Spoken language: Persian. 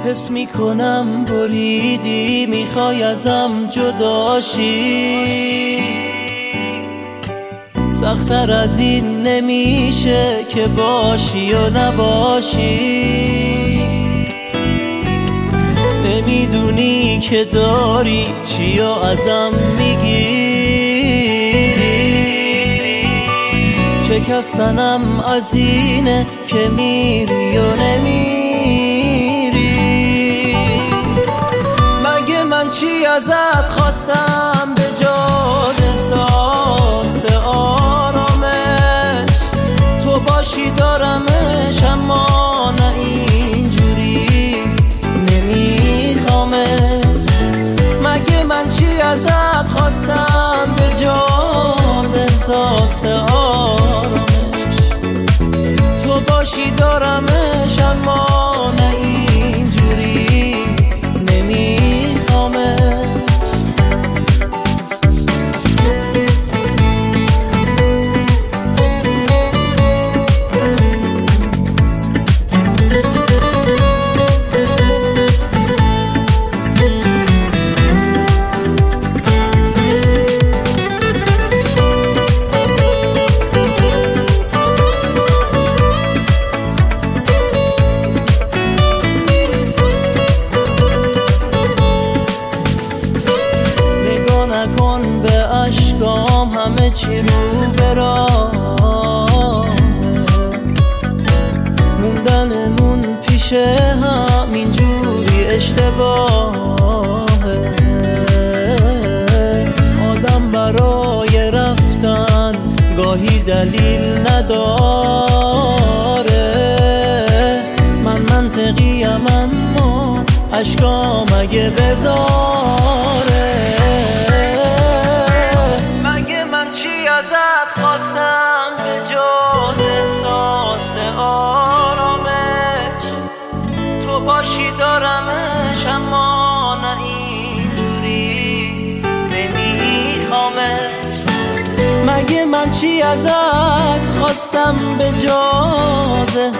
حس میکنم بریدی، میخوای ازم جداشی. سخت‌تر از این نمیشه که باشی و نباشی. نمیدونی که داری چی و ازم میگیری. شکستنم از اینه که میری و نمیری. مگه من چی ازت خواستم به جز احساس آرامش؟ تو باشی دارمش اما نه اینجوری نمیخوامش. مگه من چی ازت خواستم به جز احساس آرامش؟ تو باشی دارمش اما نه اینجوری نمیخوامش. نکن به اشکام همه چی رو براه. موندنمون پیش هم اینجوری اشتباهه. آدم برای رفتن گاهی دلیل نداره. من منطقیم اما اشکام اگه بذاره. ازت خواستم به جز احساس آرامش؟ تو باشی دارمش اما نه اینجوری نمیخوامش. مگه من چی ازت خواستم به جز